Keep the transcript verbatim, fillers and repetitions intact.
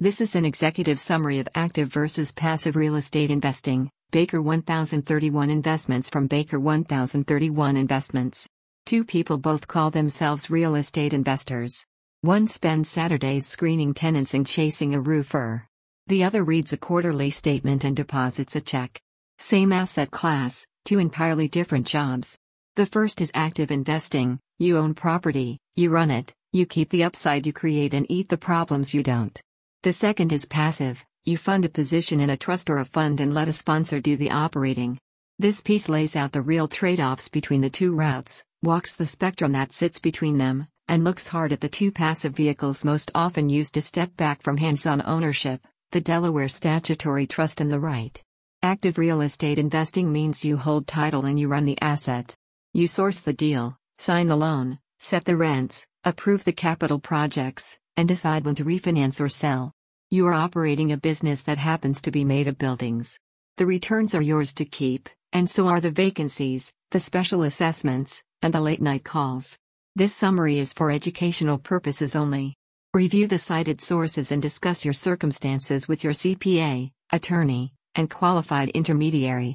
This is an executive summary of active versus passive real estate investing. Baker one thousand thirty-one Investments from Baker one thousand thirty-one Investments. Two people both call themselves real estate investors. One spends Saturdays screening tenants and chasing a roofer. The other reads a quarterly statement and deposits a check. Same asset class, two entirely different jobs. The first is active investing. You own property, you run it, you keep the upside you create and eat the problems you don't. The second is passive. You fund a position in a trust or a fund and let a sponsor do the operating. This piece lays out the real trade-offs between the two routes, walks the spectrum that sits between them, and looks hard at the two passive vehicles most often used to step back from hands-on ownership, the Delaware Statutory Trust and the REIT. Active real estate investing means you hold title and you run the asset. You source the deal, sign the loan, set the rents, approve the capital projects, and decide when to refinance or sell. You are operating a business that happens to be made of buildings. The returns are yours to keep, and so are the vacancies, the special assessments, and the late-night calls. This summary is for educational purposes only. Review the cited sources and discuss your circumstances with your C P A, attorney, and qualified intermediary.